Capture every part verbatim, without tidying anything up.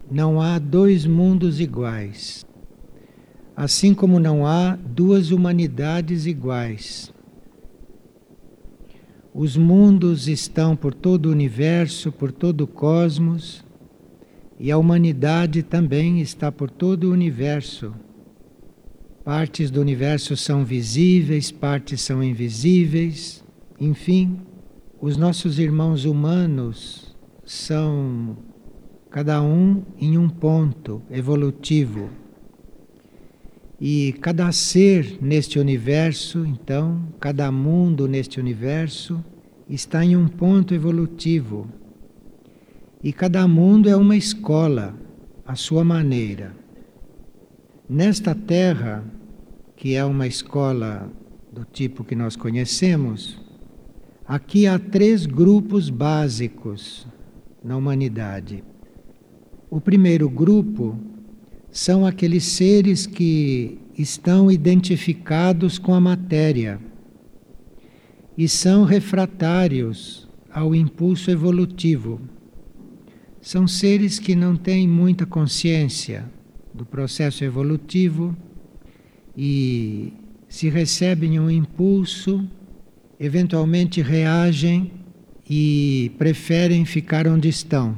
não há dois mundos iguais, assim como não há duas humanidades iguais. Os mundos estão por todo o universo, por todo o cosmos, e a humanidade também está por todo o universo. Partes do universo são visíveis, partes são invisíveis, enfim, os nossos irmãos humanos são cada um em um ponto evolutivo. E cada ser neste universo, então, cada mundo neste universo, está em um ponto evolutivo. E cada mundo é uma escola, à sua maneira. Nesta Terra, que é uma escola do tipo que nós conhecemos, aqui há três grupos básicos na humanidade. O primeiro grupo são aqueles seres que estão identificados com a matéria e são refratários ao impulso evolutivo. São seres que não têm muita consciência do processo evolutivo e, se recebem um impulso, eventualmente reagem e preferem ficar onde estão.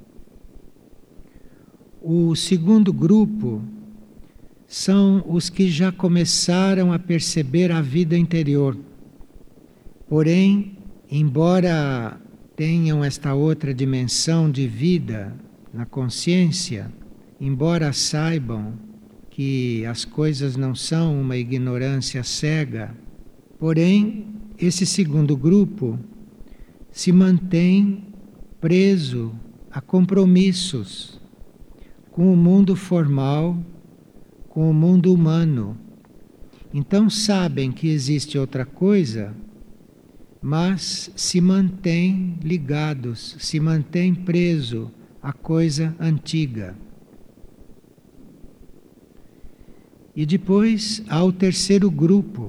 O segundo grupo são os que já começaram a perceber a vida interior. Porém, embora tenham esta outra dimensão de vida na consciência, embora saibam que as coisas não são uma ignorância cega, porém, esse segundo grupo se mantém preso a compromissos com o mundo formal, com o mundo humano. Então sabem que existe outra coisa, mas se mantêm ligados, se mantêm presos à coisa antiga. E depois há o terceiro grupo,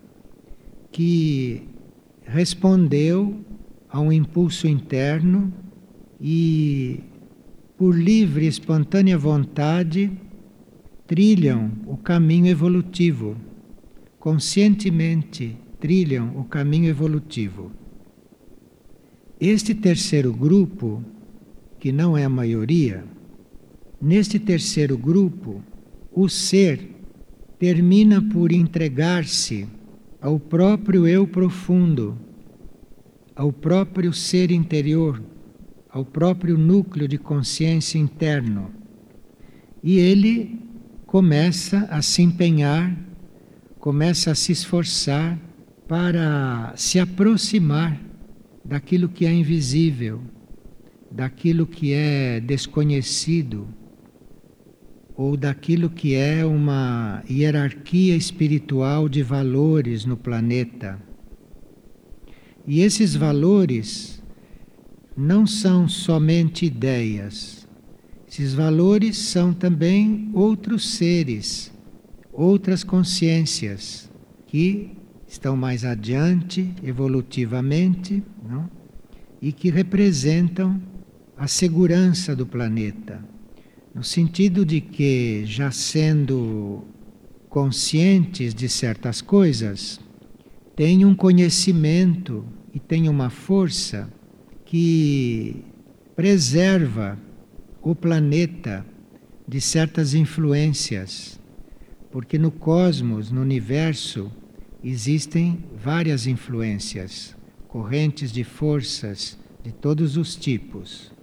que respondeu a um impulso interno e, por livre e espontânea vontade, trilham o caminho evolutivo, conscientemente trilham o caminho evolutivo. Este terceiro grupo, que não é a maioria, neste terceiro grupo, o ser termina por entregar-se ao próprio eu profundo, ao próprio ser interior, ao próprio núcleo de consciência interno. E ele começa a se empenhar, começa a se esforçar para se aproximar daquilo que é invisível, daquilo que é desconhecido, ou daquilo que é uma hierarquia espiritual de valores no planeta. E esses valores não são somente ideias. Esses valores são também outros seres, outras consciências que estão mais adiante evolutivamente, não? E que representam a segurança do planeta, no sentido de que, já sendo conscientes de certas coisas, têm um conhecimento e têm uma força que preserva o planeta de certas influências, porque no cosmos, no universo, existem várias influências, correntes de forças de todos os tipos.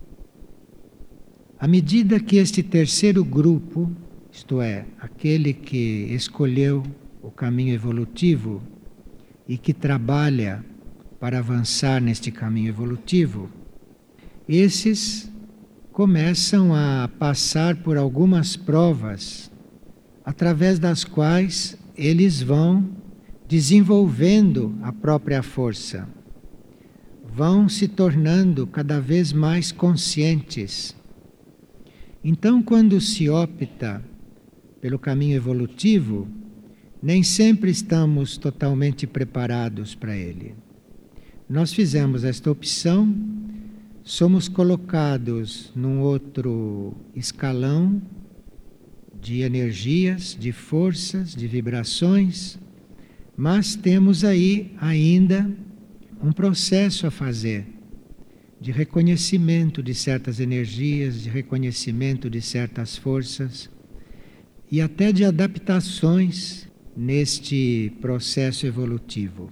À medida que este terceiro grupo, isto é, aquele que escolheu o caminho evolutivo e que trabalha para avançar neste caminho evolutivo, esses começam a passar por algumas provas através das quais eles vão desenvolvendo a própria força, vão se tornando cada vez mais conscientes. Então, quando se opta pelo caminho evolutivo, nem sempre estamos totalmente preparados para ele. Nós fizemos esta opção somos colocados num outro escalão de energias, de forças, de vibrações, mas temos aí ainda um processo a fazer de reconhecimento de certas energias, de reconhecimento de certas forças e até de adaptações neste processo evolutivo.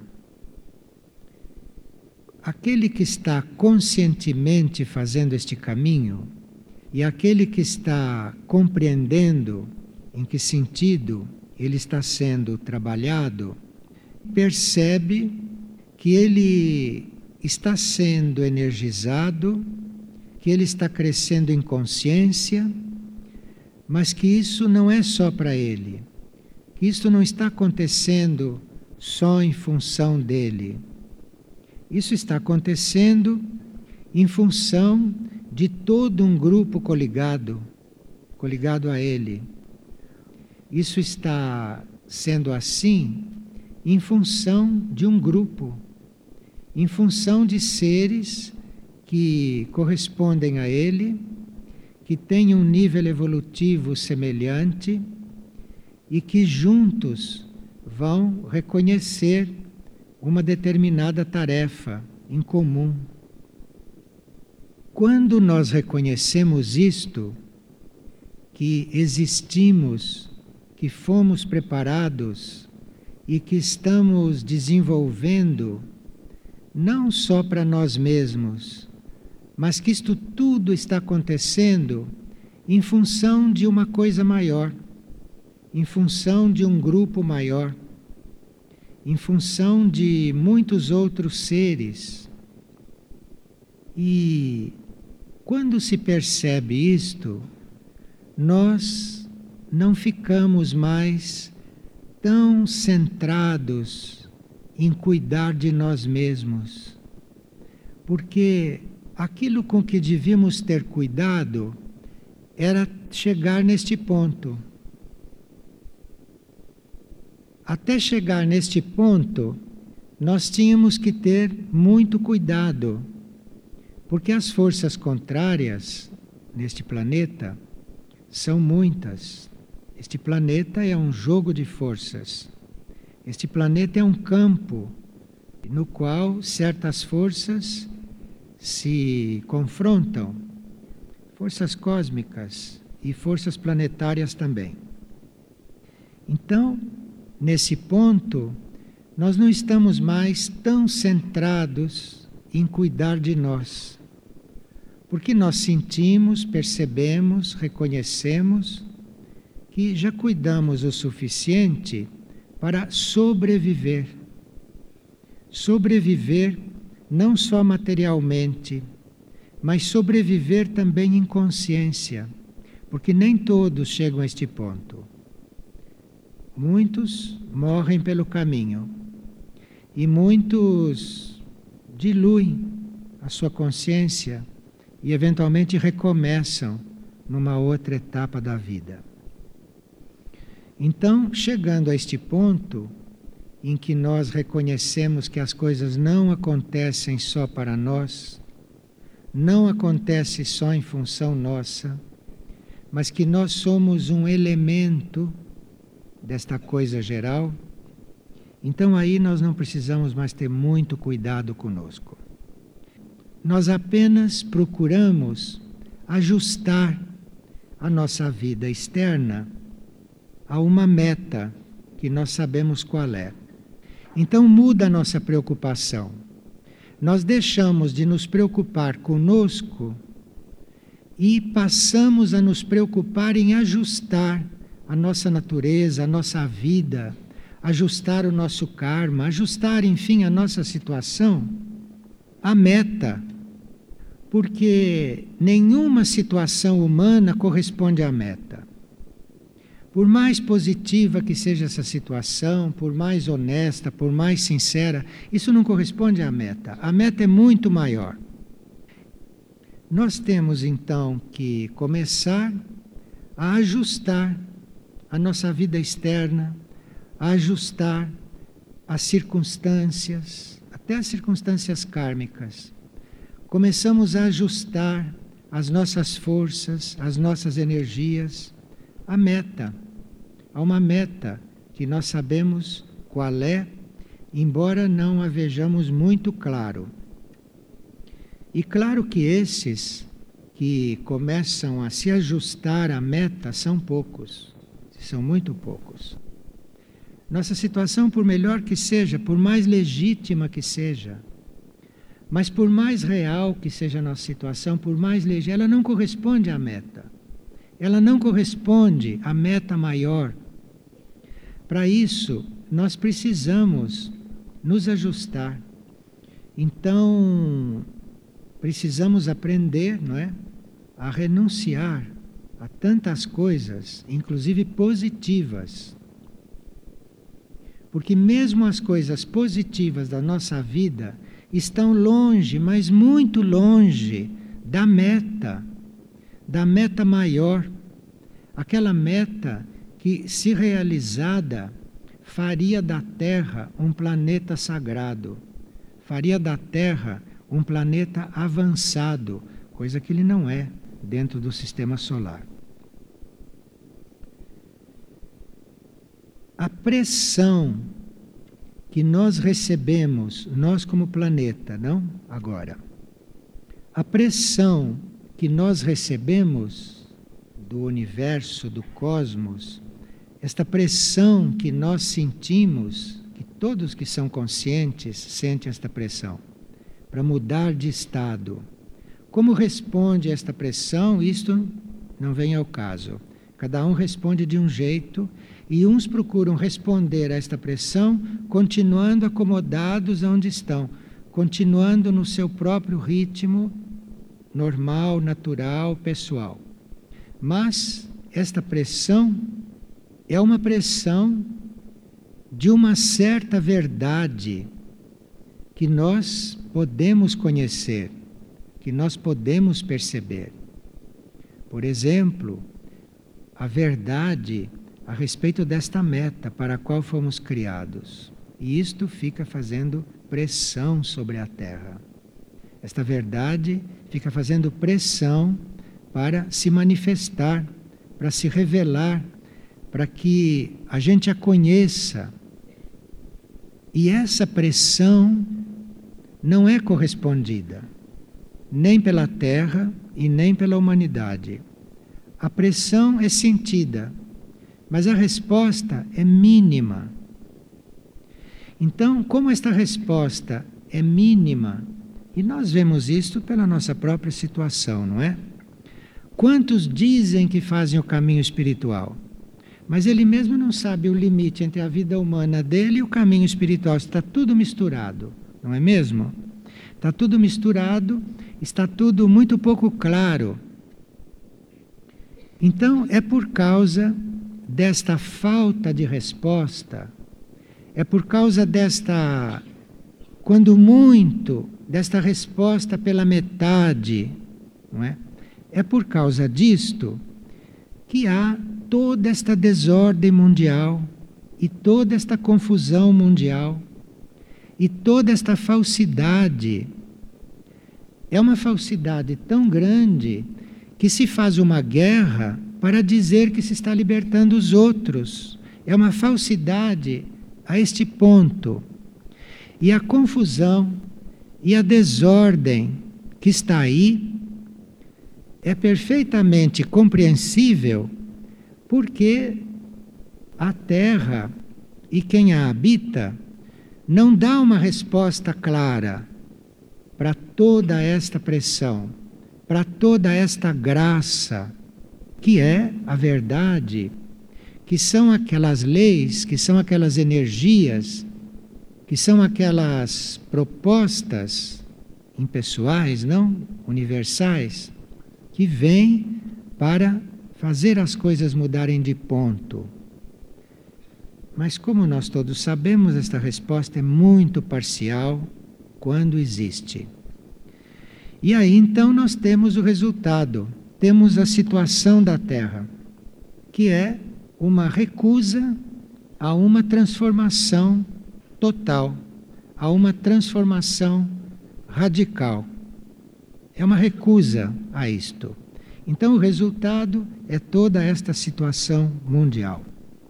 Aquele que está conscientemente fazendo este caminho e aquele que está compreendendo em que sentido ele está sendo trabalhado, percebe que ele está sendo energizado, que ele está crescendo em consciência, mas que isso não é só para ele, que isso não está acontecendo só em função dele. Isso está acontecendo em função de todo um grupo coligado, coligado a ele. Isso está sendo assim em função de um grupo, em função de seres que correspondem a ele, que têm um nível evolutivo semelhante e que juntos vão reconhecer uma determinada tarefa em comum. Quando nós reconhecemos isto, que existimos, que fomos preparados e que estamos desenvolvendo, não só para nós mesmos, mas que isto tudo está acontecendo em função de uma coisa maior, em função de um grupo maior, em função de muitos outros seres. E quando se percebe isto, nós não ficamos mais tão centrados em cuidar de nós mesmos, porque aquilo com que devíamos ter cuidado era chegar neste ponto. Até chegar neste ponto, nós tínhamos que ter muito cuidado, porque as forças contrárias neste planeta são muitas. Este planeta é um jogo de forças. Este planeta é um campo no qual certas forças se confrontam, forças cósmicas e forças planetárias também. Então, nesse ponto, nós não estamos mais tão centrados em cuidar de nós, porque nós sentimos, percebemos, reconhecemos que já cuidamos o suficiente para sobreviver. Sobreviver não só materialmente, mas sobreviver também em consciência, porque nem todos chegam a este ponto. Muitos morrem pelo caminho e muitos diluem a sua consciência e eventualmente recomeçam numa outra etapa da vida. Então, chegando a este ponto em que nós reconhecemos que as coisas não acontecem só para nós, não acontece só em função nossa, mas que nós somos um elemento desta coisa geral, então aí nós não precisamos mais ter muito cuidado conosco. Nós apenas procuramos ajustar a nossa vida externa a uma meta que nós sabemos qual é. Então muda a nossa preocupação. Nós deixamos de nos preocupar conosco e passamos a nos preocupar em ajustar a nossa natureza, a nossa vida, ajustar o nosso karma, ajustar, enfim, a nossa situação à meta. Porque nenhuma situação humana corresponde à meta. Por mais positiva que seja essa situação, por mais honesta, por mais sincera, isso não corresponde à meta. A meta é muito maior. Nós temos então que começar a ajustar a nossa vida externa, a ajustar as circunstâncias, até as circunstâncias kármicas, começamos a ajustar as nossas forças, as nossas energias, à meta, a uma meta que nós sabemos qual é, embora não a vejamos muito claro. E claro que esses que começam a se ajustar à meta são poucos, são muito poucos. Nossa situação, por melhor que seja, por mais legítima que seja, mas por mais real que seja a nossa situação, por mais legítima, ela não corresponde à meta. Ela não corresponde à meta maior. Para isso, nós precisamos nos ajustar. Então, precisamos aprender, não é, a renunciar a tantas coisas, inclusive positivas. Porque mesmo as coisas positivas da nossa vida estão longe, mas muito longe da meta, da meta maior, aquela meta que, se realizada, faria da Terra um planeta sagrado, faria da Terra um planeta avançado, coisa que ele não é dentro do sistema solar. A pressão que nós recebemos, nós como planeta, não agora, a pressão que nós recebemos do universo, do cosmos, esta pressão que nós sentimos, que todos que são conscientes sentem esta pressão, para mudar de estado. Como responde a esta pressão, isto não vem ao caso. Cada um responde de um jeito e uns procuram responder a esta pressão continuando acomodados onde estão, continuando no seu próprio ritmo normal, natural, pessoal. Mas esta pressão é uma pressão de uma certa verdade que nós podemos conhecer, que nós podemos perceber. Por exemplo, a verdade a respeito desta meta para a qual fomos criados. E isto fica fazendo pressão sobre a Terra. Esta verdade fica fazendo pressão para se manifestar, para se revelar, para que a gente a conheça. E essa pressão não é correspondida, nem pela Terra e nem pela humanidade. A pressão é sentida, mas a resposta é mínima. Então, como esta resposta é mínima, e nós vemos isto pela nossa própria situação, não é? Quantos dizem que fazem o caminho espiritual? Mas ele mesmo não sabe o limite entre a vida humana dele e o caminho espiritual. Está tudo misturado, não é mesmo? Está tudo misturado, está tudo muito pouco claro. Então, é por causa desta falta de resposta, é por causa desta, quando muito, desta resposta pela metade, não é? É por causa disto que há toda esta desordem mundial e toda esta confusão mundial e toda esta falsidade. É uma falsidade tão grande que se faz uma guerra para dizer que se está libertando os outros. É uma falsidade a este ponto. E a confusão e a desordem que está aí é perfeitamente compreensível, porque a Terra e quem a habita não dá uma resposta clara para toda esta pressão, para toda esta graça, que é a verdade, que são aquelas leis, que são aquelas energias, que são aquelas propostas impessoais, não? Universais, que vêm para fazer as coisas mudarem de ponto. Mas como nós todos sabemos, esta resposta é muito parcial quando existe. E aí então nós temos o resultado, temos a situação da Terra, que é uma recusa a uma transformação total, a uma transformação radical. É uma recusa a isto. Então o resultado é toda esta situação mundial.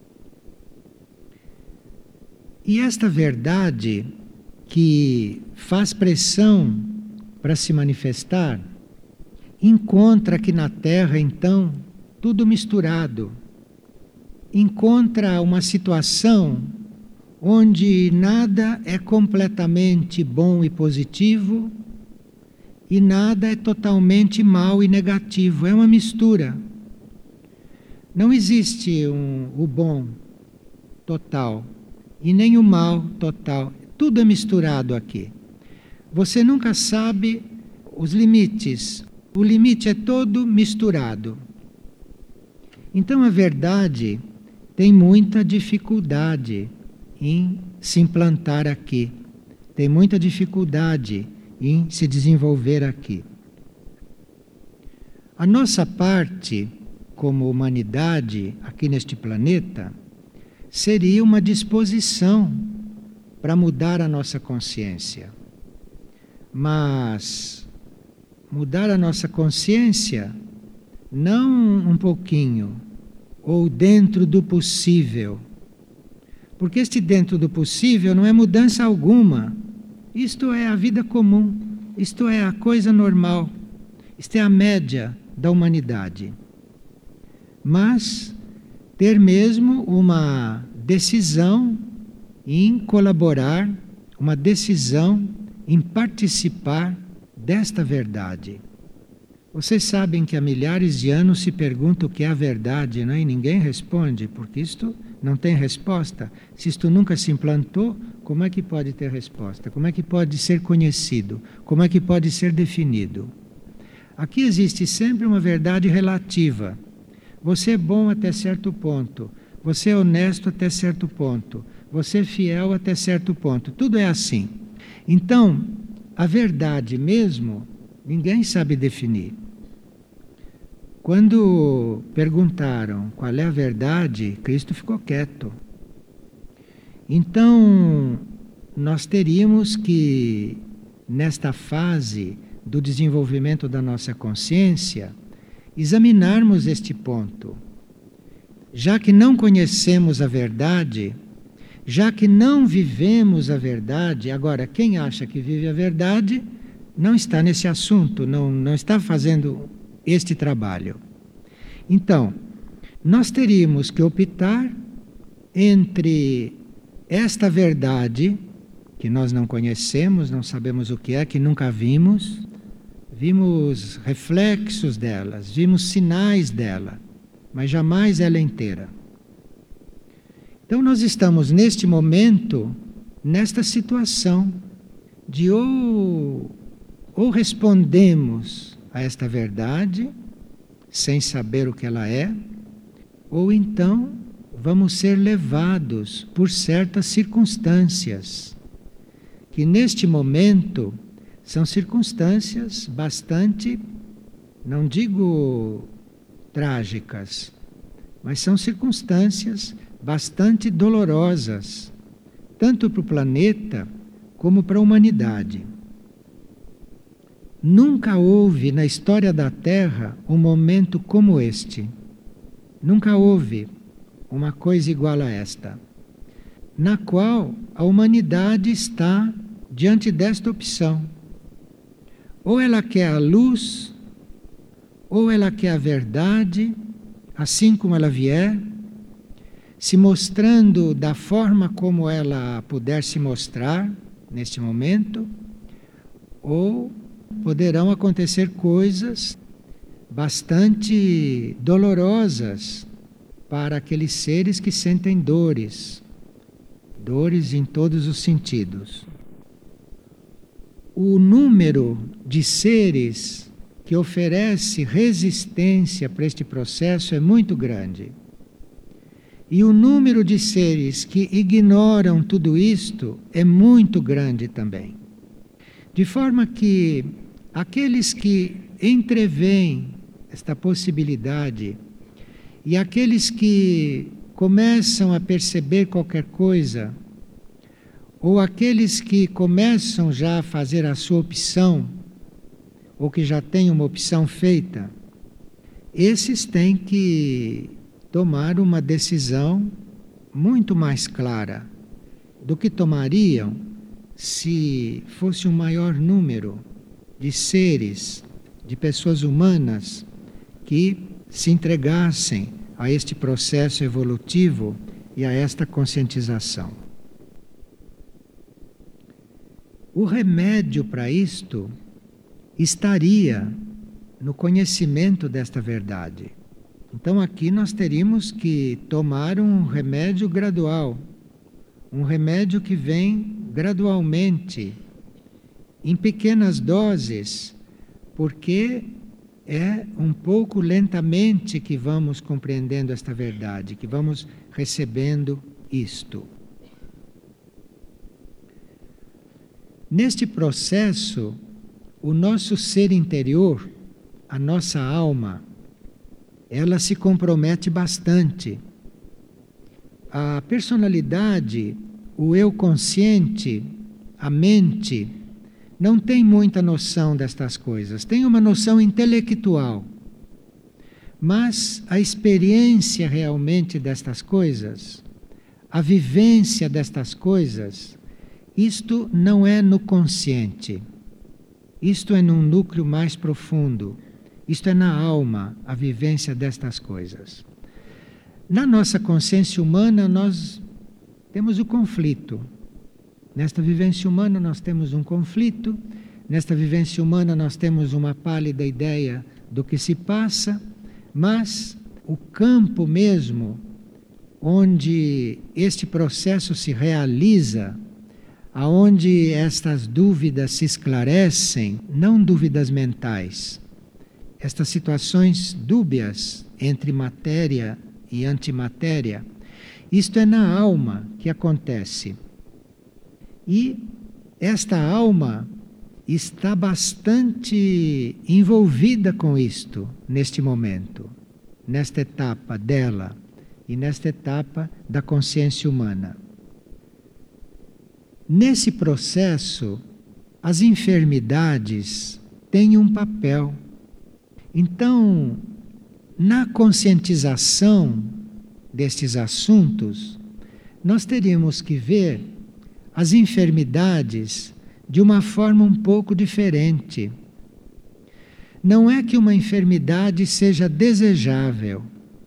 E esta verdade que faz pressão para se manifestar, encontra aqui na Terra, então, tudo misturado. Encontra uma situação onde nada é completamente bom e positivo e nada é totalmente mal e negativo. É uma mistura. Não existe um, o bom total e nem o mal total. Tudo é misturado aqui. Você nunca sabe os limites. O limite é todo misturado. Então a verdade tem muita dificuldade em se implantar aqui. Tem muita dificuldade em se desenvolver aqui. A nossa parte, como humanidade aqui neste planeta, seria uma disposição para mudar a nossa consciência. Mas mudar a nossa consciência não um pouquinho, ou dentro do possível. Porque este dentro do possível não é mudança alguma. Isto é a vida comum, isto é a coisa normal, isto é a média da humanidade. Mas ter mesmo uma decisão em colaborar, uma decisão em participar desta verdade. Vocês sabem que há milhares de anos se pergunta o que é a verdade, não é? E ninguém responde, porque isto não tem resposta. Se isto nunca se implantou, como é que pode ter resposta? Como é que pode ser conhecido? Como é que pode ser definido? Aqui existe sempre uma verdade relativa. Você é bom até certo ponto, você é honesto até certo ponto, você é fiel até certo ponto. Tudo é assim. Então, a verdade mesmo, ninguém sabe definir. Quando perguntaram qual é a verdade, Cristo ficou quieto. Então, nós teríamos que, nesta fase do desenvolvimento da nossa consciência, examinarmos este ponto. Já que não conhecemos a verdade, já que não vivemos a verdade, agora, quem acha que vive a verdade não está nesse assunto, não, não está fazendo este trabalho. Então, nós teríamos que optar entre esta verdade, que nós não conhecemos, não sabemos o que é, que nunca vimos, vimos reflexos delas, vimos sinais dela, mas jamais ela inteira. Então nós estamos neste momento, nesta situação de ou, ou respondemos a esta verdade, sem saber o que ela é, ou então vamos ser levados por certas circunstâncias, que neste momento são circunstâncias bastante, não digo trágicas, mas são circunstâncias bastante dolorosas, tanto para o planeta como para a humanidade. Nunca houve na história da Terra um momento como este. Nunca houve uma coisa igual a esta, na qual a humanidade está diante desta opção. Ou ela quer a luz, ou ela quer a verdade, assim como ela vier, se mostrando da forma como ela puder se mostrar neste momento, ou poderão acontecer coisas bastante dolorosas para aqueles seres que sentem dores, dores em todos os sentidos. O número de seres que oferece resistência para este processo é muito grande. E o número de seres que ignoram tudo isto é muito grande também. De forma que aqueles que entreveem esta possibilidade e aqueles que começam a perceber qualquer coisa, ou aqueles que começam já a fazer a sua opção, ou que já têm uma opção feita, esses têm que tomar uma decisão muito mais clara do que tomariam se fosse um maior número de seres, de pessoas humanas que se entregassem a este processo evolutivo e a esta conscientização. O remédio para isto estaria no conhecimento desta verdade. Então aqui nós teríamos que tomar um remédio gradual, um remédio que vem gradualmente, em pequenas doses, porque é um pouco lentamente que vamos compreendendo esta verdade, que vamos recebendo isto. Neste processo, o nosso ser interior, a nossa alma, ela se compromete bastante. A personalidade, o eu consciente, a mente, não tem muita noção destas coisas, tem uma noção intelectual. Mas a experiência realmente destas coisas, a vivência destas coisas, isto não é no consciente, isto é num núcleo mais profundo, isto é na alma, a vivência destas coisas. Na nossa consciência humana nós temos o conflito. Nesta vivência humana nós temos um conflito, nesta vivência humana nós temos uma pálida ideia do que se passa, mas o campo mesmo onde este processo se realiza, aonde estas dúvidas se esclarecem, não dúvidas mentais, estas situações dúbias entre matéria e antimatéria, isto é na alma que acontece. E esta alma está bastante envolvida com isto neste momento, nesta etapa dela e nesta etapa da consciência humana. Nesse processo, as enfermidades têm um papel. Então, na conscientização destes assuntos, nós teríamos que ver as enfermidades de uma forma um pouco diferente. Não é que uma enfermidade seja desejável,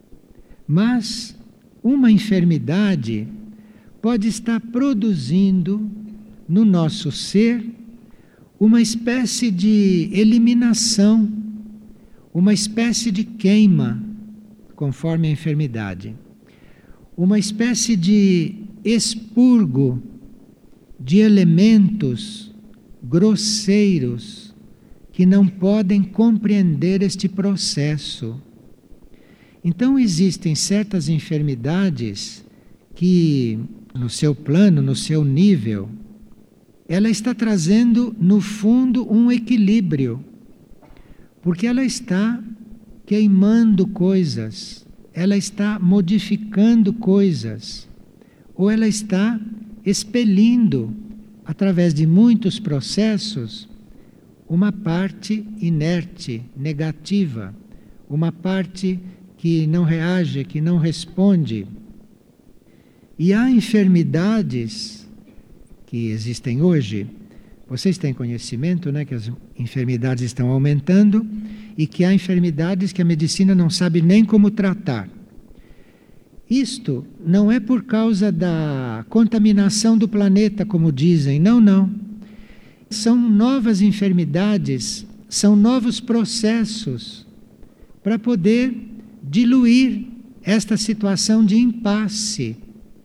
mas uma enfermidade pode estar produzindo no nosso ser uma espécie de eliminação, uma espécie de queima, conforme a enfermidade, uma espécie de expurgo de elementos grosseiros que não podem compreender este processo. Então existem certas enfermidades que, no seu plano, no seu nível, ela está trazendo, no fundo, um equilíbrio, porque ela está queimando coisas, ela está modificando coisas, ou ela está expelindo, através de muitos processos, uma parte inerte, negativa, uma parte que não reage, que não responde. E há enfermidades que existem hoje, vocês têm conhecimento, né, que as enfermidades estão aumentando e que há enfermidades que a medicina não sabe nem como tratar. Isto não é por causa da contaminação do planeta, como dizem, não, não. São novas enfermidades, são novos processos para poder diluir esta situação de impasse.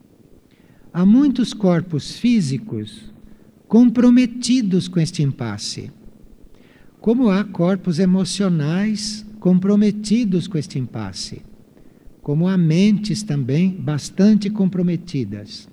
Há muitos corpos físicos comprometidos com este impasse, como há corpos emocionais comprometidos com este impasse, como há mentes também bastante comprometidas.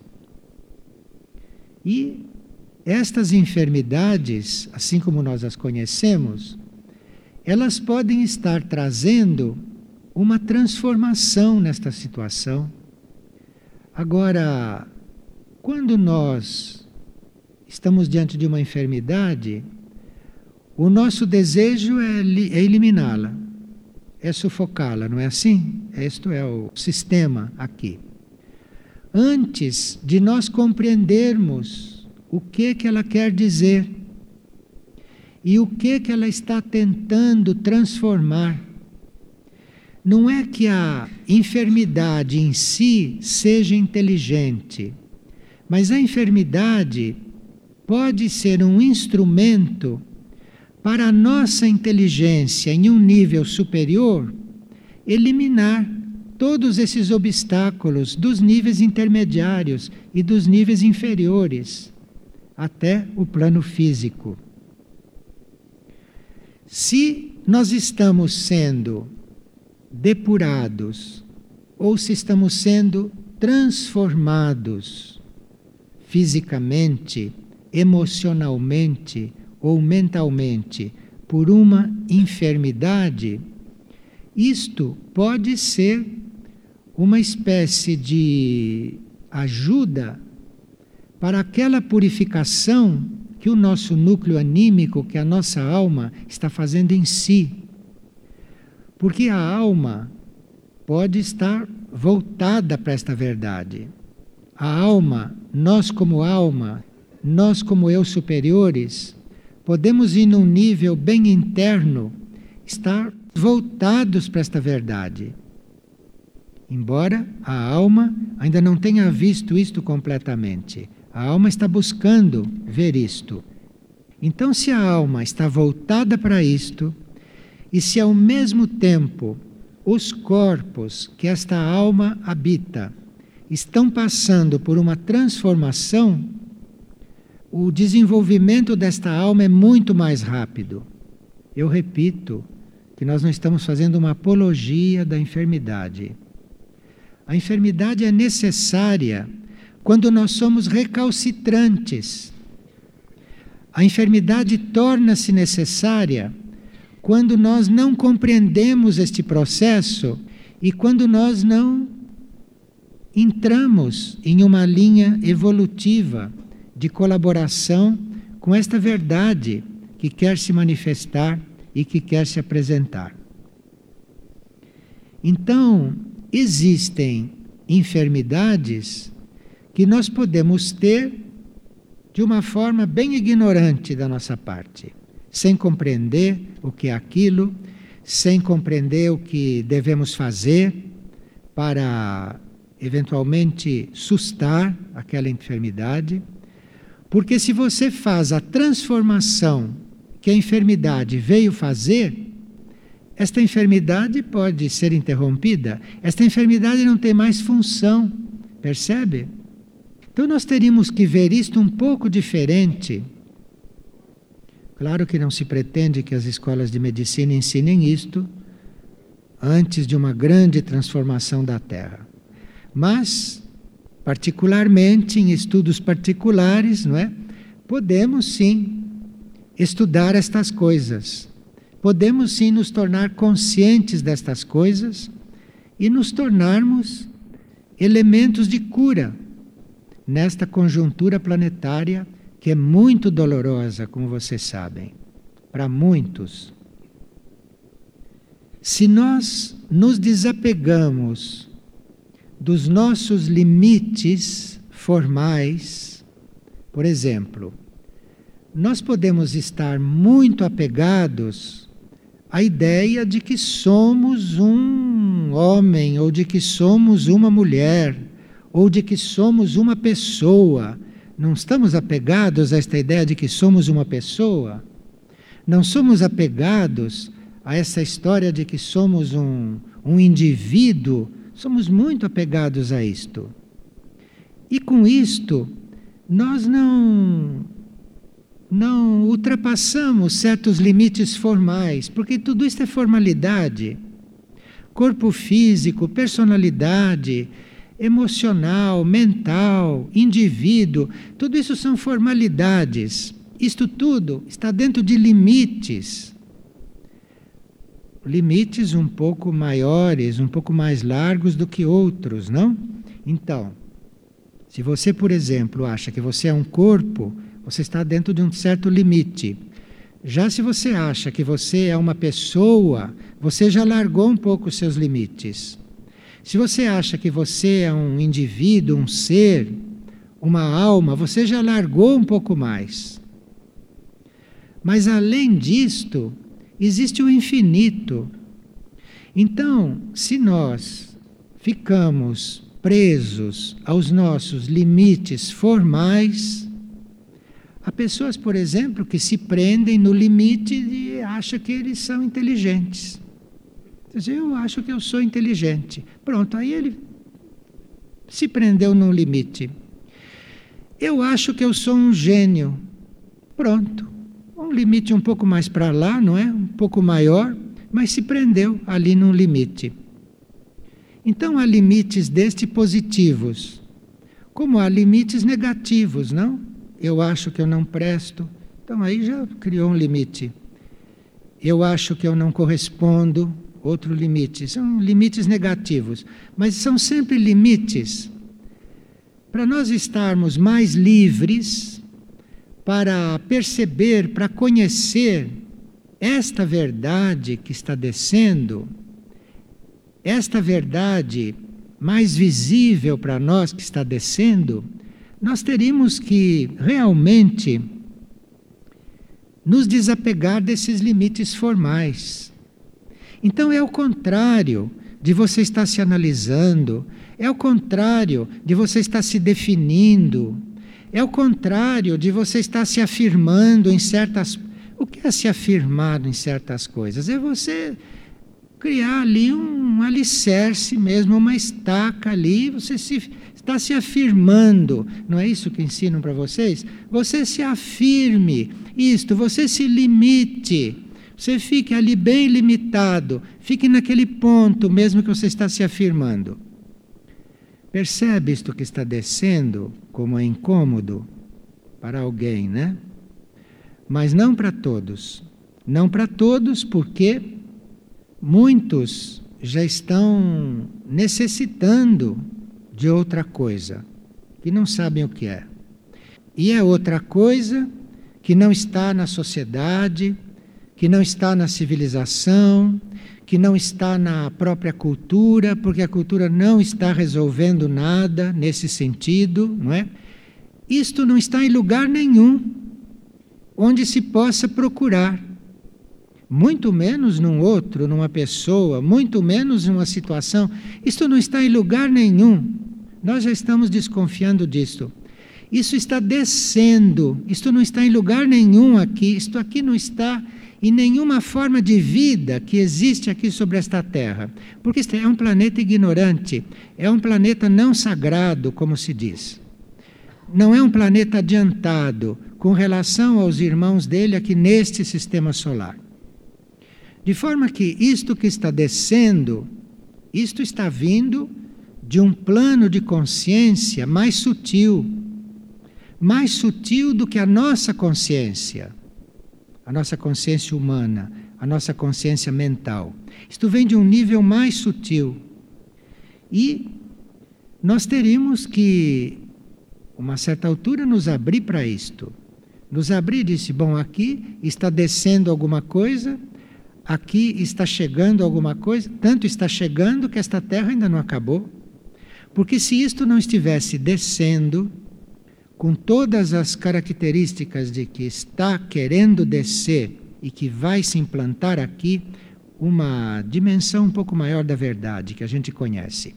E estas enfermidades, assim como nós as conhecemos, elas podem estar trazendo uma transformação nesta situação. Agora, quando nós estamos diante de uma enfermidade, o nosso desejo é, é eliminá-la, é sufocá-la, não é assim? Este é o sistema aqui. Antes de nós compreendermos o que que ela quer dizer e o que que ela está tentando transformar, não é que a enfermidade em si seja inteligente, mas a enfermidade pode ser um instrumento para a nossa inteligência em um nível superior eliminar todos esses obstáculos dos níveis intermediários e dos níveis inferiores até o plano físico. Se nós estamos sendo depurados ou se estamos sendo transformados fisicamente, emocionalmente ou mentalmente por uma enfermidade, isto pode ser uma espécie de ajuda para aquela purificação que o nosso núcleo anímico, que a nossa alma está fazendo em si. Porque a alma pode estar voltada para esta verdade. A alma, nós como alma, nós como eu superiores, podemos ir num nível bem interno, estar voltados para esta verdade. Embora a alma ainda não tenha visto isto completamente. A alma está buscando ver isto. Então, se a alma está voltada para isto, e se ao mesmo tempo os corpos que esta alma habita estão passando por uma transformação, o desenvolvimento desta alma é muito mais rápido. Eu repito que nós não estamos fazendo uma apologia da enfermidade. A enfermidade é necessária quando nós somos recalcitrantes. A enfermidade torna-se necessária quando nós não compreendemos este processo e quando nós não entramos em uma linha evolutiva de colaboração com esta verdade que quer se manifestar e que quer se apresentar. Então, existem enfermidades que nós podemos ter de uma forma bem ignorante da nossa parte, sem compreender o que é aquilo, sem compreender o que devemos fazer para eventualmente sustar aquela enfermidade. Porque se você faz a transformação que a enfermidade veio fazer, esta enfermidade pode ser interrompida. Esta enfermidade não tem mais função, percebe? Então nós teríamos que ver isto um pouco diferente. Claro que não se pretende que as escolas de medicina ensinem isto antes de uma grande transformação da Terra. Mas, particularmente em estudos particulares, não é? Podemos sim estudar estas coisas. Podemos sim nos tornar conscientes destas coisas e nos tornarmos elementos de cura nesta conjuntura planetária que é muito dolorosa, como vocês sabem, para muitos. Se nós nos desapegamos dos nossos limites formais, por exemplo, nós podemos estar muito apegados à ideia de que somos um homem, ou de que somos uma mulher, ou de que somos uma pessoa. Não estamos apegados a esta ideia de que somos uma pessoa? Não somos apegados a essa história de que somos um, um indivíduo? Somos muito apegados a isto. E com isto, nós não, não ultrapassamos certos limites formais, porque tudo isso é formalidade. Corpo físico, personalidade, emocional, mental, indivíduo, tudo isso são formalidades. Isto tudo está dentro de limites. Limites um pouco maiores, um pouco mais largos do que outros, não? Então, se você, por exemplo, acha que você é um corpo, você está dentro de um certo limite. Já se você acha que você é uma pessoa, você já largou um pouco os seus limites. Se você acha que você é um indivíduo, um ser, uma alma, você já largou um pouco mais. Mas além disto, existe o infinito. Então, se nós ficamos presos aos nossos limites formais, há pessoas, por exemplo, que se prendem no limite e acham que eles são inteligentes. Eu acho que eu sou inteligente. Pronto, aí ele se prendeu num limite. Eu acho que eu sou um gênio. Pronto, um limite um pouco mais para lá, não é? Um pouco maior, mas se prendeu ali num limite. Então há limites deste positivos, como há limites negativos, não? Eu acho que eu não presto, então aí já criou um limite. Eu acho que eu não correspondo, outro limite. São limites negativos, mas são sempre limites para nós estarmos mais livres, para perceber, para conhecer esta verdade que está descendo, esta verdade mais visível para nós que está descendo. Nós teríamos que realmente nos desapegar desses limites formais. Então é o contrário de você estar se analisando, é o contrário de você estar se definindo, é o contrário de você estar se afirmando em certas... O que é se afirmar em certas coisas? É você criar ali um alicerce mesmo, uma estaca ali, você se, está se afirmando. Não é isso que ensinam para vocês? Você se afirme, isto, você se limite. Você fique ali bem limitado, fique naquele ponto mesmo que você está se afirmando. Percebe isto que está descendo como é incômodo para alguém, né? Mas não para todos. Não para todos, porque muitos já estão necessitando de outra coisa, que não sabem o que é. E é outra coisa que não está na sociedade, que não está na civilização, que não está na própria cultura, porque a cultura não está resolvendo nada nesse sentido, não é? Isto não está em lugar nenhum onde se possa procurar, muito menos num outro, numa pessoa, muito menos numa situação. Isto não está em lugar nenhum. Nós já estamos desconfiando disto. Isso está descendo, isto não está em lugar nenhum aqui, isto aqui não está em nenhuma forma de vida que existe aqui sobre esta Terra. Porque este é um planeta ignorante, é um planeta não sagrado, como se diz. Não é um planeta adiantado com relação aos irmãos dele aqui neste sistema solar. De forma que isto que está descendo, isto está vindo de um plano de consciência mais sutil, mais sutil do que a nossa consciência. A nossa consciência humana, a nossa consciência mental. Isto vem de um nível mais sutil. E nós teríamos que, uma certa altura, nos abrir para isto. Nos abrir e disse, bom, aqui está descendo alguma coisa, aqui está chegando alguma coisa, tanto está chegando que esta Terra ainda não acabou. Porque se isto não estivesse descendo, com todas as características de que está querendo descer e que vai se implantar aqui uma dimensão um pouco maior da verdade que a gente conhece.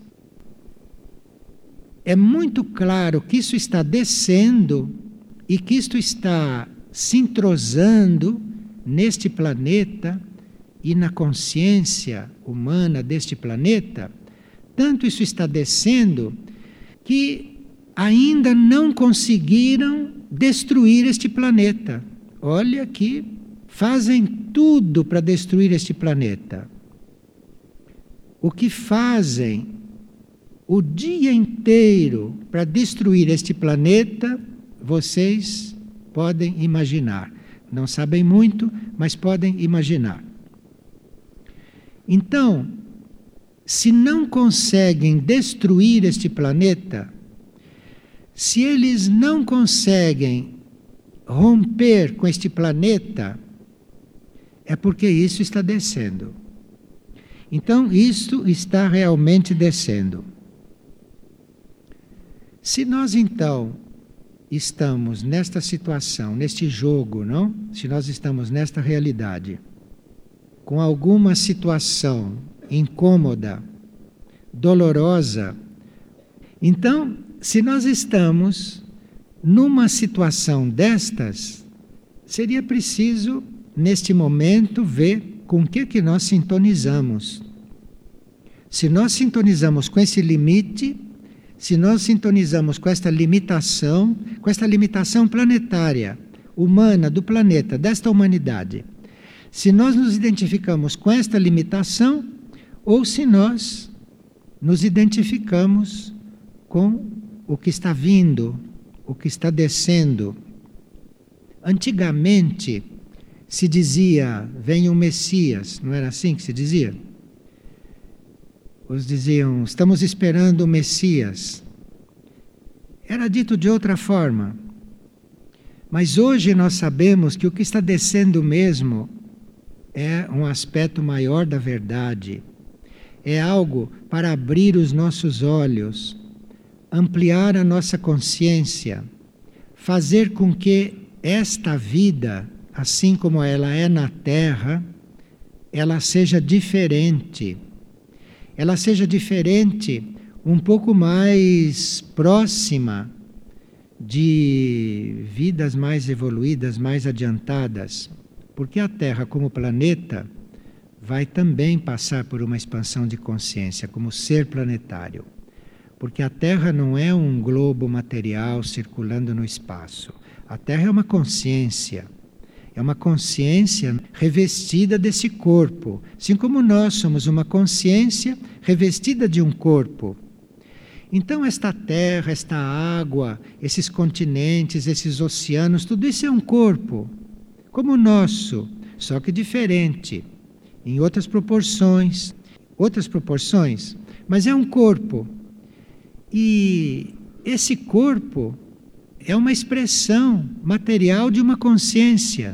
É muito claro que isso está descendo e que isto está se entrosando neste planeta e na consciência humana deste planeta. Tanto isso está descendo que ainda não conseguiram destruir este planeta. Olha que fazem tudo para destruir este planeta. O que fazem o dia inteiro para destruir este planeta, vocês podem imaginar. Não sabem muito, mas podem imaginar. Então, se não conseguem destruir este planeta, se eles não conseguem romper com este planeta, é porque isso está descendo. Então, isto está realmente descendo. Se nós, então, estamos nesta situação, neste jogo, não? Se nós estamos nesta realidade, com alguma situação incômoda, dolorosa, então, se nós estamos numa situação destas, seria preciso, neste momento, ver com o que, que nós sintonizamos. Se nós sintonizamos com esse limite, se nós sintonizamos com esta limitação, com esta limitação planetária, humana, do planeta, desta humanidade, se nós nos identificamos com esta limitação, ou se nós nos identificamos com o que está vindo, o que está descendo. Antigamente se dizia, vem o Messias, não era assim que se dizia? Os diziam, estamos esperando o Messias. Era dito de outra forma. Mas hoje nós sabemos que o que está descendo mesmo é um aspecto maior da verdade. É algo para abrir os nossos olhos, ampliar a nossa consciência, fazer com que esta vida, assim como ela é na Terra, ela seja diferente. Ela seja diferente, um pouco mais próxima de vidas mais evoluídas, mais adiantadas. Porque a Terra, como planeta, vai também passar por uma expansão de consciência, como ser planetário. Porque a Terra não é um globo material circulando no espaço. A Terra é uma consciência. É uma consciência revestida desse corpo. Assim como nós somos uma consciência revestida de um corpo. Então esta terra, esta água, esses continentes, esses oceanos, tudo isso é um corpo. Como o nosso, só que diferente. Em outras proporções. Outras proporções, mas é um corpo. E esse corpo é uma expressão material de uma consciência.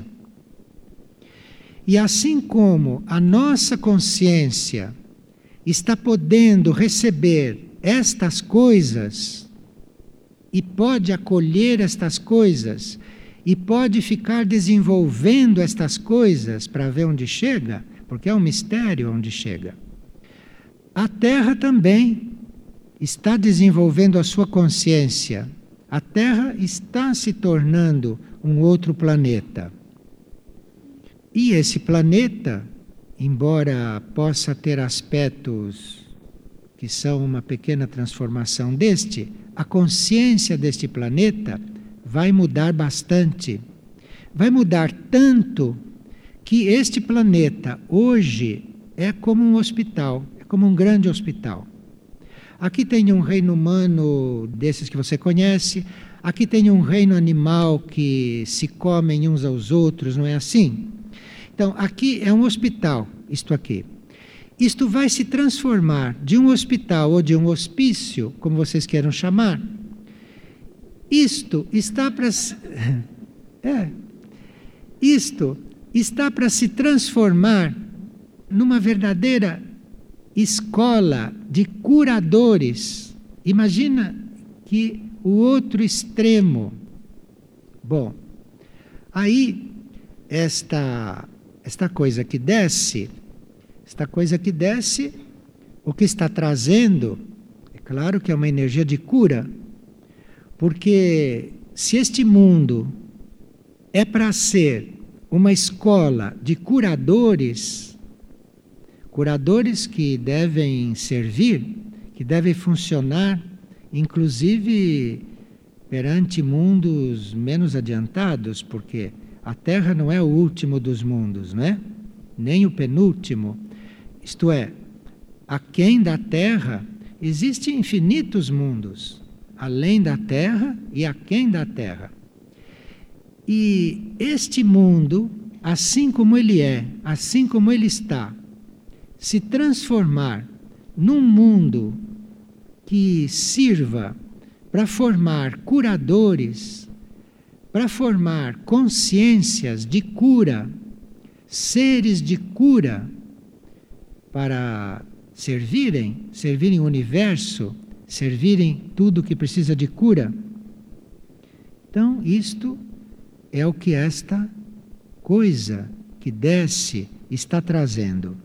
E assim como a nossa consciência está podendo receber estas coisas e pode acolher estas coisas e pode ficar desenvolvendo estas coisas para ver onde chega, porque é um mistério onde chega. A Terra também está desenvolvendo a sua consciência. A Terra está se tornando um outro planeta. E esse planeta, embora possa ter aspectos que são uma pequena transformação deste, a consciência deste planeta vai mudar bastante. Vai mudar tanto que este planeta hoje é como um hospital, é como um grande hospital. Aqui tem um reino humano desses que você conhece, aqui tem um reino animal que se comem uns aos outros, não é assim? Então, aqui é um hospital, isto aqui. Isto vai se transformar de um hospital ou de um hospício, como vocês queiram chamar. Isto está para é, isto está para se transformar numa verdadeira escola de curadores. Imagina que o outro extremo. Bom, aí esta esta coisa que desce, esta coisa que desce, o que está trazendo, é claro que é uma energia de cura, porque se este mundo é para ser uma escola de curadores, curadores que devem servir, que devem funcionar, inclusive perante mundos menos adiantados, porque a Terra não é o último dos mundos, não é? Nem o penúltimo. Isto é, aquém da Terra existem infinitos mundos, além da Terra e aquém da Terra. E este mundo, assim como ele é, assim como ele está, se transformar num mundo que sirva para formar curadores, para formar consciências de cura, seres de cura para servirem, servirem o universo, servirem tudo que precisa de cura. Então, isto é o que esta coisa que desce está trazendo.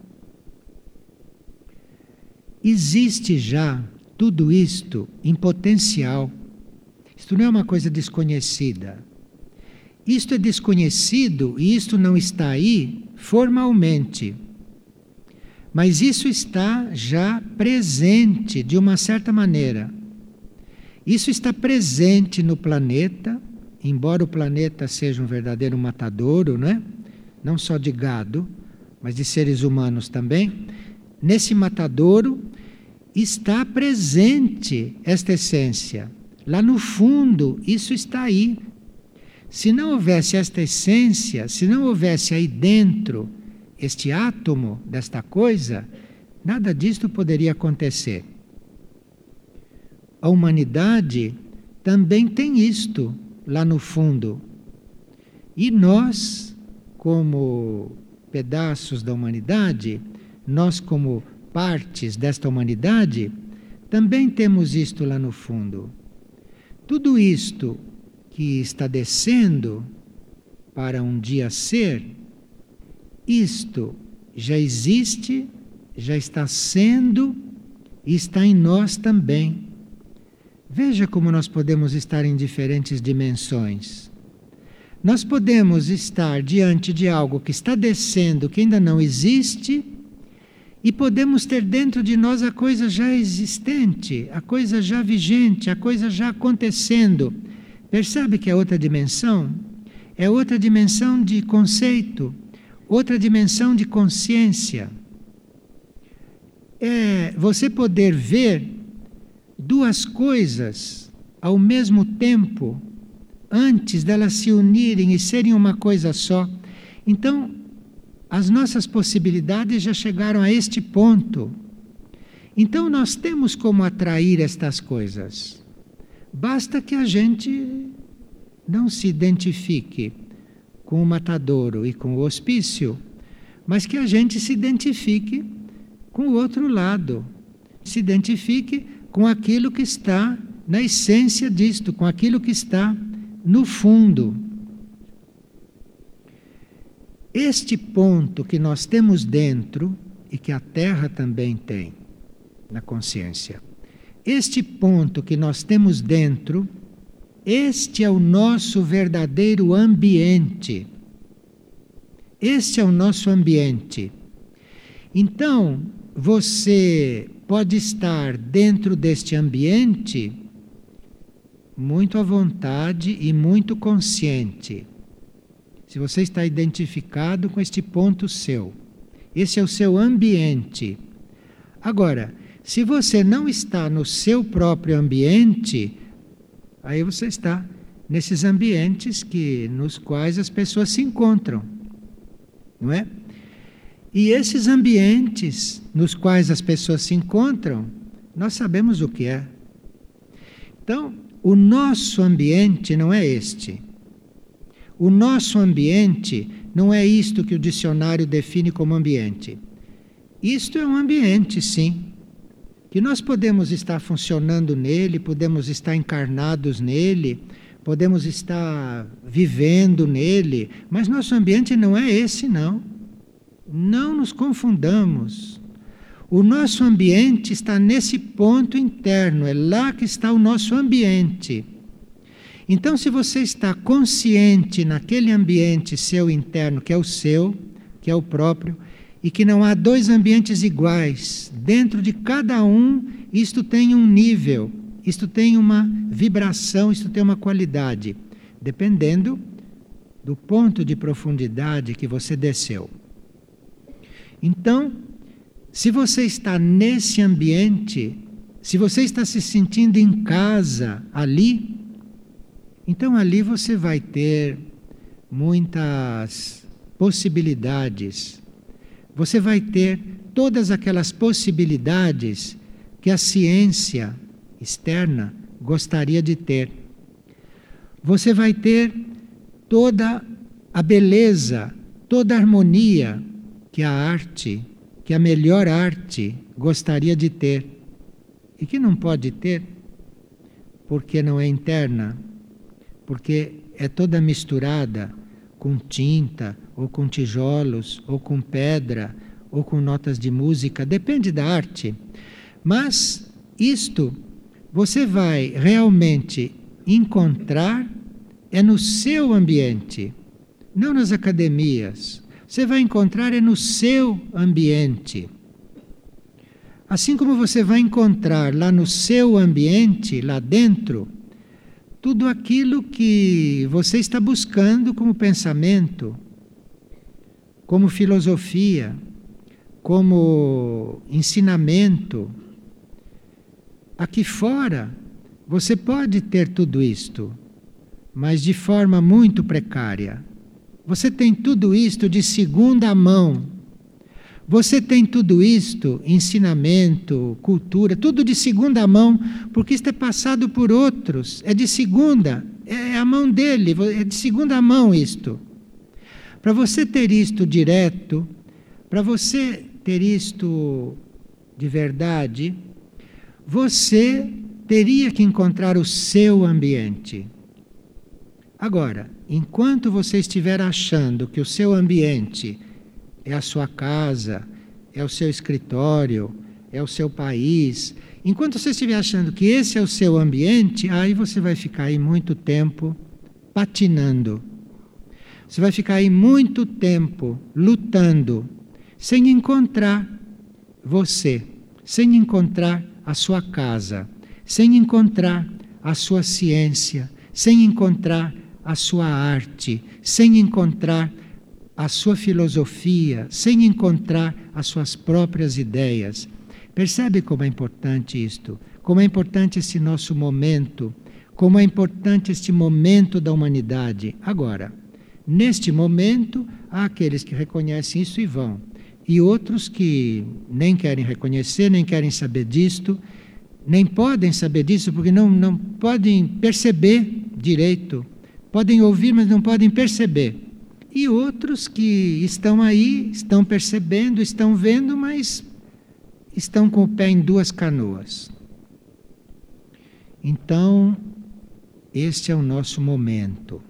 Existe já tudo isto em potencial. Isto não é uma coisa desconhecida. Isto é desconhecido e isto não está aí formalmente. Mas isso está já presente de uma certa maneira. Isso está presente no planeta, embora o planeta seja um verdadeiro matadouro, né? Não só de gado, mas de seres humanos também. Nesse matadouro está presente esta essência. Lá no fundo, isso está aí. Se não houvesse esta essência, se não houvesse aí dentro este átomo desta coisa, nada disto poderia acontecer. A humanidade também tem isto lá no fundo. E nós, como pedaços da humanidade, nós como partes desta humanidade, também temos isto lá no fundo. Tudo isto que está descendo para um dia ser, isto já existe, já está sendo e está em nós também. Veja como nós podemos estar em diferentes dimensões. Nós podemos estar diante de algo que está descendo, que ainda não existe, e podemos ter dentro de nós a coisa já existente, a coisa já vigente, a coisa já acontecendo. Percebe que é outra dimensão? É outra dimensão de conceito, outra dimensão de consciência. É você poder ver duas coisas ao mesmo tempo, antes delas se unirem e serem uma coisa só. Então, as nossas possibilidades já chegaram a este ponto. Então, nós temos como atrair estas coisas. Basta que a gente não se identifique com o matadouro e com o hospício, mas que a gente se identifique com o outro lado, se identifique com aquilo que está na essência disto, com aquilo que está no fundo. Este ponto que nós temos dentro e que a Terra também tem na consciência, este ponto que nós temos dentro, este é o nosso verdadeiro ambiente. Este é o nosso ambiente. Então, você pode estar dentro deste ambiente muito à vontade e muito consciente. Se você está identificado com este ponto seu, esse é o seu ambiente. Agora, se você não está no seu próprio ambiente, aí você está nesses ambientes que, nos quais as pessoas se encontram, não é? E esses ambientes nos quais as pessoas se encontram, nós sabemos o que é. Então, o nosso ambiente não é este. O nosso ambiente não é isto que o dicionário define como ambiente. Isto é um ambiente, sim, que nós podemos estar funcionando nele, podemos estar encarnados nele, podemos estar vivendo nele, mas nosso ambiente não é esse, não. Não nos confundamos. O nosso ambiente está nesse ponto interno, é lá que está o nosso ambiente. Então, se você está consciente naquele ambiente seu interno, que é o seu, que é o próprio, e que não há dois ambientes iguais, dentro de cada um, isto tem um nível, isto tem uma vibração, isto tem uma qualidade, dependendo do ponto de profundidade que você desceu. Então, se você está nesse ambiente, se você está se sentindo em casa ali, então ali você vai ter muitas possibilidades. Você vai ter todas aquelas possibilidades que a ciência externa gostaria de ter. Você vai ter toda a beleza toda a harmonia que a arte, que a melhor arte gostaria de ter e que não pode ter, porque não é interna, porque é toda misturada com tinta, ou com tijolos, ou com pedra, ou com notas de música, depende da arte. Mas isto você vai realmente encontrar é no seu ambiente, não nas academias. Você vai encontrar é no seu ambiente. Assim como você vai encontrar lá no seu ambiente, lá dentro, tudo aquilo que você está buscando como pensamento, como filosofia, como ensinamento. Aqui fora, você pode ter tudo isto, mas de forma muito precária. Você tem tudo isto de segunda mão. Você tem tudo isto, ensinamento, cultura, tudo de segunda mão, porque isto é passado por outros, é de segunda, é a mão dele, é de segunda mão isto. Para você ter isto direto, para você ter isto de verdade, você teria que encontrar o seu ambiente. Agora, enquanto você estiver achando que o seu ambiente é a sua casa, é o seu escritório, é o seu país, enquanto você estiver achando que esse é o seu ambiente, aí você vai ficar aí muito tempo patinando. Você vai ficar aí muito tempo lutando, sem encontrar você, sem encontrar a sua casa, sem encontrar a sua ciência, sem encontrar a sua arte, sem encontrar a sua filosofia, sem encontrar as suas próprias ideias. Percebe como é importante isto? Como é importante esse nosso momento? Como é importante este momento da humanidade? Agora, neste momento, há aqueles que reconhecem isso e vão, e outros que nem querem reconhecer, nem querem saber disto, nem podem saber disso, porque não, não podem perceber direito. Podem ouvir, mas não podem perceber. E outros que estão aí, estão percebendo, estão vendo, mas estão com o pé em duas canoas. Então, este é o nosso momento.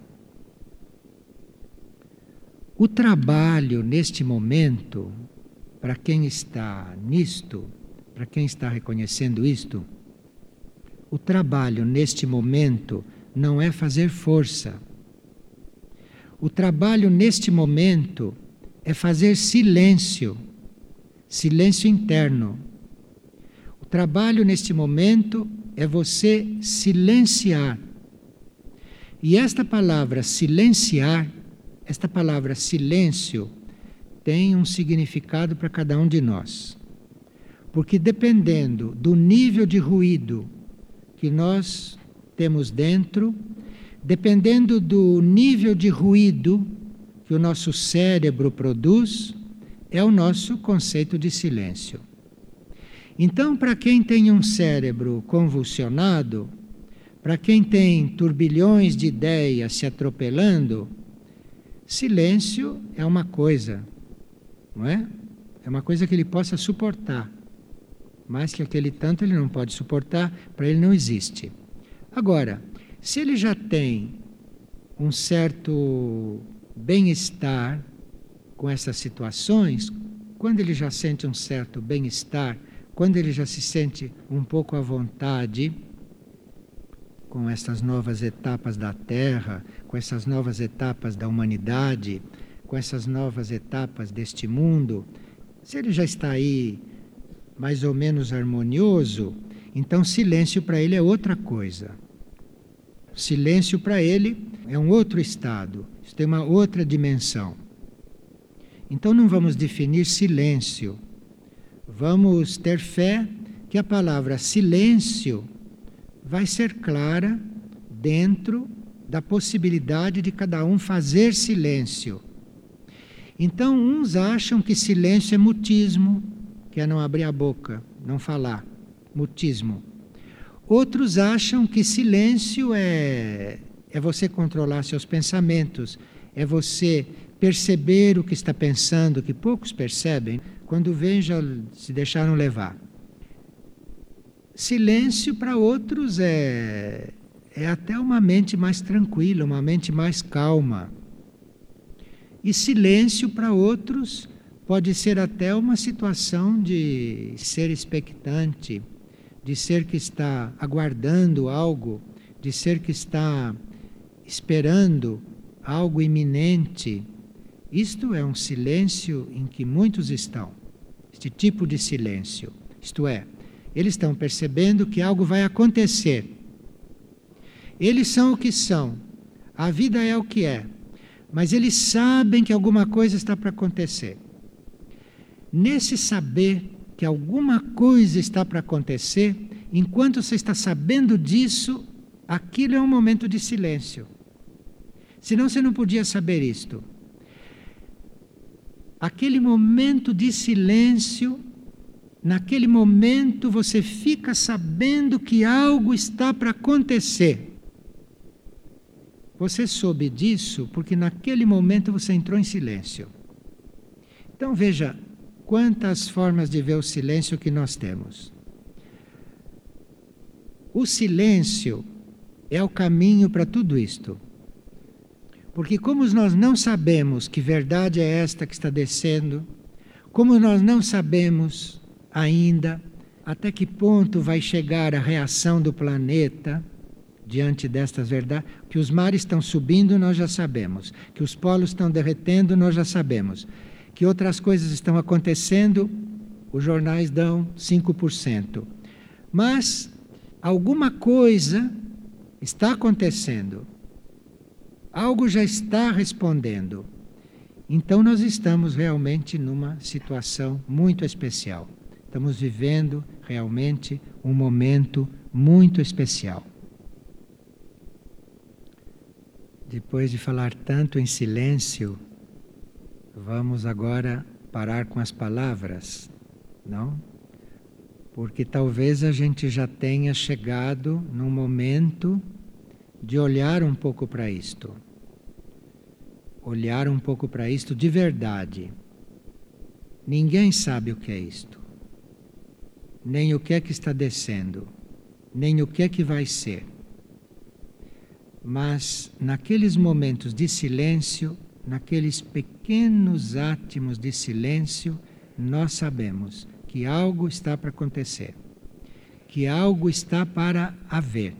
O trabalho neste momento, para quem está nisto, para quem está reconhecendo isto, o trabalho neste momento não é fazer força. O trabalho neste momento é fazer silêncio, silêncio interno. O trabalho neste momento é você silenciar. E esta palavra silenciar, esta palavra silêncio, tem um significado para cada um de nós. Porque dependendo do nível de ruído que nós temos dentro, dependendo do nível de ruído que o nosso cérebro produz, é o nosso conceito de silêncio. Então, para quem tem um cérebro convulsionado, para quem tem turbilhões de ideias se atropelando, silêncio é uma coisa, não é? É uma coisa que ele possa suportar, mas que aquele tanto ele não pode suportar, para ele não existe. Agora, se ele já tem um certo bem-estar com essas situações, quando ele já sente um certo bem-estar, quando ele já se sente um pouco à vontade com essas novas etapas da Terra, com essas novas etapas da humanidade, com essas novas etapas deste mundo, se ele já está aí mais ou menos harmonioso, então silêncio para ele é outra coisa. Silêncio para ele é um outro estado, isso tem uma outra dimensão. Então não vamos definir silêncio, vamos ter fé que a palavra silêncio vai ser clara dentro da possibilidade de cada um fazer silêncio. Então uns acham que silêncio é mutismo, que é não abrir a boca, não falar, mutismo. Outros acham que silêncio é, é você controlar seus pensamentos, é você perceber o que está pensando, que poucos percebem, quando vêm já se deixaram levar. Silêncio para outros é, é até uma mente mais tranquila, uma mente mais calma. E silêncio para outros pode ser até uma situação de ser expectante, de ser que está aguardando algo, de ser que está esperando algo iminente. Isto é um silêncio em que muitos estão. Este tipo de silêncio. Isto é, eles estão percebendo que algo vai acontecer. Eles são o que são. A vida é o que é. Mas eles sabem que alguma coisa está para acontecer. Nesse saber que alguma coisa está para acontecer, enquanto você está sabendo disso, aquilo é um momento de silêncio. Senão você não podia saber isto. Aquele momento de silêncio, naquele momento você fica sabendo que algo está para acontecer. Você soube disso porque naquele momento você entrou em silêncio. Então veja quantas formas de ver o silêncio que nós temos. O silêncio é o caminho para tudo isto. Porque como nós não sabemos que verdade é esta que está descendo, como nós não sabemos ainda até que ponto vai chegar a reação do planeta diante destas verdades, que os mares estão subindo, nós já sabemos, que os polos estão derretendo, nós já sabemos, que outras coisas estão acontecendo, os jornais dão cinco por cento. Mas alguma coisa está acontecendo. Algo já está respondendo. Então nós estamos realmente numa situação muito especial. Estamos vivendo realmente um momento muito especial. Depois de falar tanto em silêncio, vamos agora parar com as palavras, não? Porque talvez a gente já tenha chegado num momento de olhar um pouco para isto. Olhar um pouco para isto de verdade. Ninguém sabe o que é isto. Nem o que é que está descendo. Nem o que é que vai ser. Mas naqueles momentos de silêncio, naqueles pequenos átomos de silêncio, nós sabemos que algo está para acontecer. Que algo está para haver.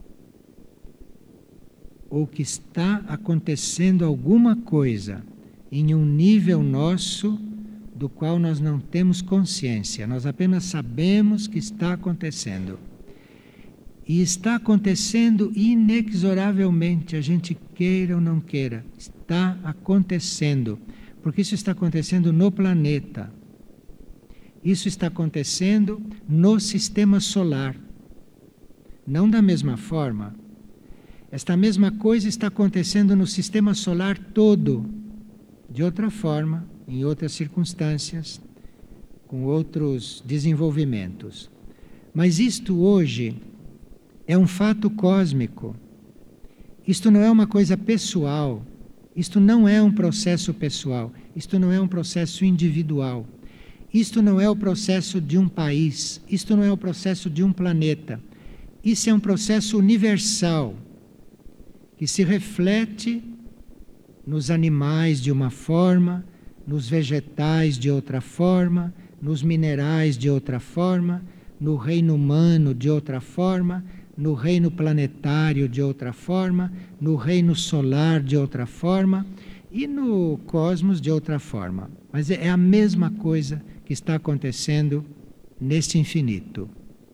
Ou que está acontecendo alguma coisa em um nível nosso do qual nós não temos consciência, nós apenas sabemos que está acontecendo. E está acontecendo inexoravelmente, a gente queira ou não queira, está acontecendo, porque isso está acontecendo no planeta. Isso está acontecendo no sistema solar. Não da mesma forma. Esta mesma coisa está acontecendo no sistema solar todo, de outra forma, em outras circunstâncias, com outros desenvolvimentos. Mas isto hoje é um fato cósmico. Isto não é uma coisa pessoal, isto não é um processo pessoal, isto não é um processo individual, isto não é o processo de um país, isto não é o processo de um planeta, isso é um processo universal, que se reflete nos animais de uma forma, nos vegetais de outra forma, nos minerais de outra forma, no reino humano de outra forma, no reino planetário de outra forma, no reino solar de outra forma e no cosmos de outra forma. Mas é a mesma coisa que está acontecendo neste infinito.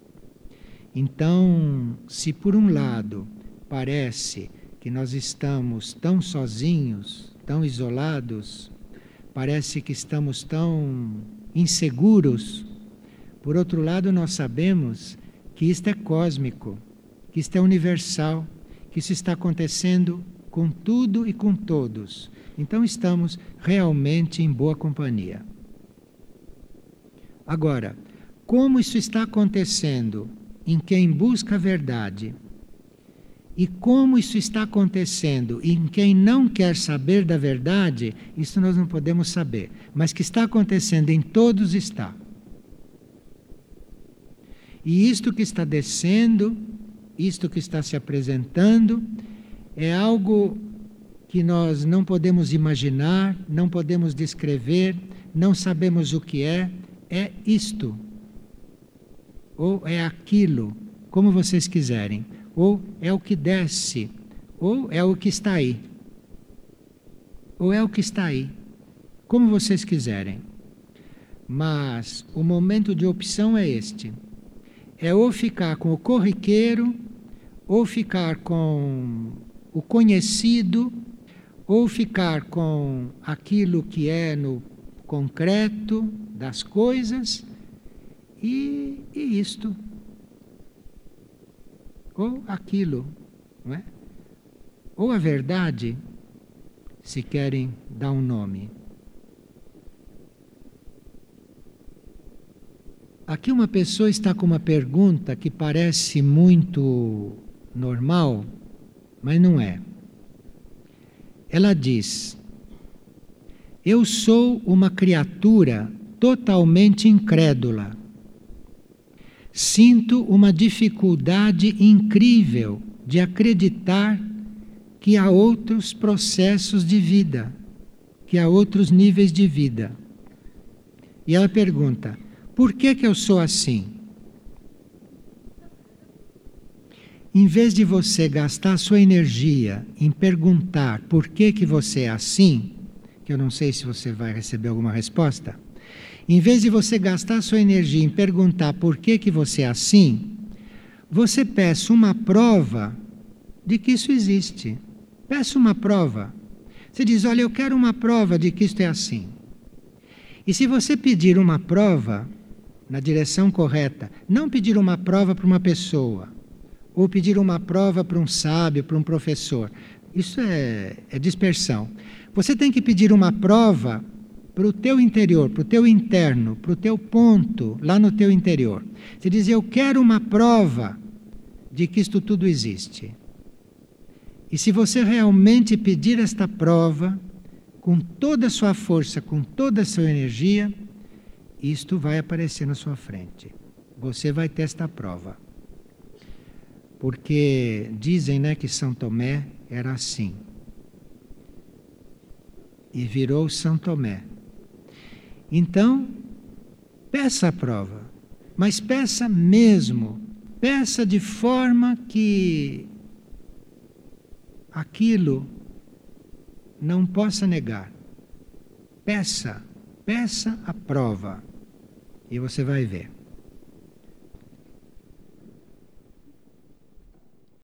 Então, se por um lado parece que nós estamos tão sozinhos, tão isolados, parece que estamos tão inseguros, por outro lado nós sabemos que isto é cósmico, que isto é universal, que isso está acontecendo com tudo e com todos. Então estamos realmente em boa companhia. Agora, como isso está acontecendo em quem busca a verdade, E como isso está acontecendo em quem não quer saber da verdade, isso nós não podemos saber. Mas que está acontecendo em todos está. E isto que está descendo, isto que está se apresentando, é algo que nós não podemos imaginar, não podemos descrever, não sabemos o que é, é isto. Ou é aquilo, como vocês quiserem. Ou é o que desce, ou é o que está aí. Ou é o que está aí, como vocês quiserem. Mas o momento de opção é este. É ou ficar com o corriqueiro, ou ficar com o conhecido, ou ficar com aquilo que é no concreto das coisas, e, e isto. Ou aquilo, não é? Ou a verdade, se querem dar um nome. Aqui uma pessoa está com uma pergunta que parece muito normal, mas não é. Ela diz: eu sou uma criatura totalmente incrédula. Sinto uma dificuldade incrível de acreditar que há outros processos de vida, que há outros níveis de vida. E ela pergunta: por que que eu sou assim? Em vez de você gastar sua energia em perguntar por que que você é assim, que eu não sei se você vai receber alguma resposta, em vez de você gastar sua energia em perguntar por que que você é assim, você peça uma prova de que isso existe. Peça uma prova. Você diz: olha, eu quero uma prova de que isto é assim. E se você pedir uma prova na direção correta, não pedir uma prova para uma pessoa, ou pedir uma prova para um sábio, para um professor, isso é, é dispersão. Você tem que pedir uma prova para o teu interior, para o teu interno, para o teu ponto, lá no teu interior. Você diz: eu quero uma prova de que isto tudo existe. E se você realmente pedir esta prova, com toda a sua força, com toda a sua energia, isto vai aparecer na sua frente. Você vai ter esta prova. Porque dizem, né, que São Tomé era assim. E virou São Tomé. Então, peça a prova, mas peça mesmo, peça de forma que aquilo não possa negar. Peça, peça a prova e você vai ver.